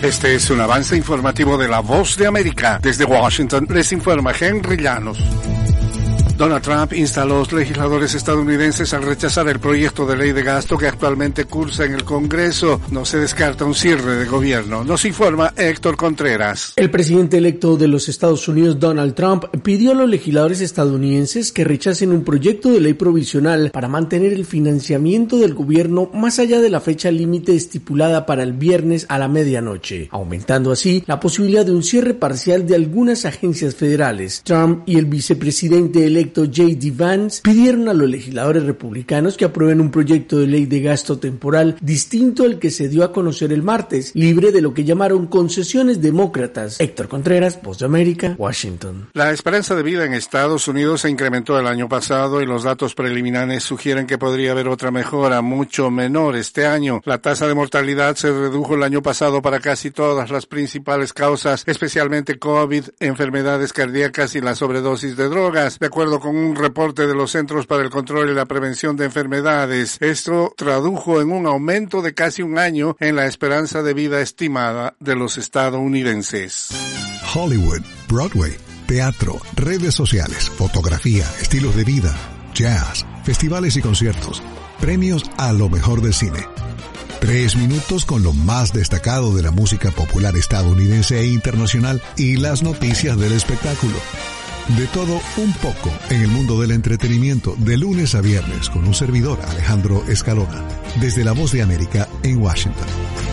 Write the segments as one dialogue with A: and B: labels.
A: Este es un avance informativo de La Voz de América. Desde Washington les informa Henry Llanos. Donald Trump insta a los legisladores estadounidenses a rechazar el proyecto de ley de gasto que actualmente cursa en el Congreso. No se descarta un cierre de gobierno. Nos informa Héctor Contreras.
B: El presidente electo de los Estados Unidos, Donald Trump, pidió a los legisladores estadounidenses que rechacen un proyecto de ley provisional para mantener el financiamiento del gobierno más allá de la fecha límite estipulada para el viernes a la medianoche, aumentando así la posibilidad de un cierre parcial de algunas agencias federales. Trump y el vicepresidente electo J.D. Vance pidieron a los legisladores republicanos que aprueben un proyecto de ley de gasto temporal distinto al que se dio a conocer el martes, libre de lo que llamaron concesiones demócratas. Héctor Contreras, Voz de América, Washington.
A: La esperanza de vida en Estados Unidos se incrementó el año pasado y los datos preliminares sugieren que podría haber otra mejora mucho menor este año. La tasa de mortalidad se redujo el año pasado para casi todas las principales causas, especialmente COVID, enfermedades cardíacas y la sobredosis de drogas, de acuerdo con un reporte de los Centros para el Control y la Prevención de Enfermedades. Esto tradujo en un aumento de casi un año en la esperanza de vida estimada de los estadounidenses.
C: Hollywood, Broadway, teatro, redes sociales, fotografía, estilos de vida, jazz, festivales y conciertos, premios a lo mejor del cine. 3 minutos con lo más destacado de la música popular estadounidense e internacional y las noticias del espectáculo. De todo un poco en el mundo del entretenimiento, de lunes a viernes, con un servidor, Alejandro Escalona, desde La Voz de América en Washington.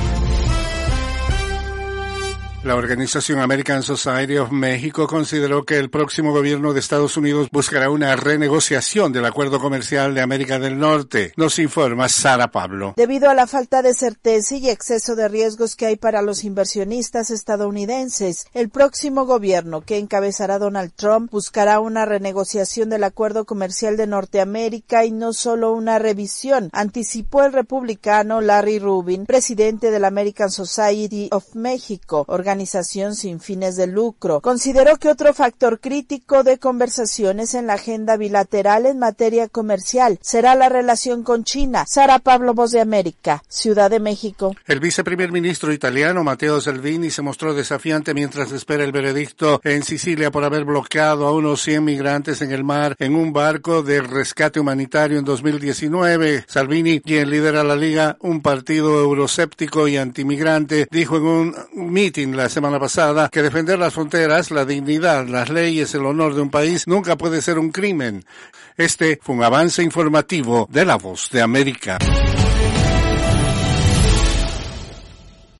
A: La organización American Society of Mexico consideró que el próximo gobierno de Estados Unidos buscará una renegociación del acuerdo comercial de América del Norte. Nos informa Sara Pablo.
D: Debido a la falta de certeza y exceso de riesgos que hay para los inversionistas estadounidenses, el próximo gobierno que encabezará Donald Trump buscará una renegociación del acuerdo comercial de Norteamérica y no solo una revisión, anticipó el republicano Larry Rubin, presidente de la American Society of Mexico, organización sin fines de lucro. Consideró que otro factor crítico de conversaciones en la agenda bilateral en materia comercial será la relación con China. Sara Pablo, Voz de América, Ciudad de México.
A: El viceprimer ministro italiano Matteo Salvini se mostró desafiante mientras espera el veredicto en Sicilia por haber bloqueado a unos 100 migrantes en el mar en un barco de rescate humanitario en 2019. Salvini, quien lidera la Liga, un partido euroscéptico y antimigrante, dijo en un meeting la semana pasada que defender las fronteras, la dignidad, las leyes, el honor de un país nunca puede ser un crimen. Este fue un avance informativo de La Voz de América.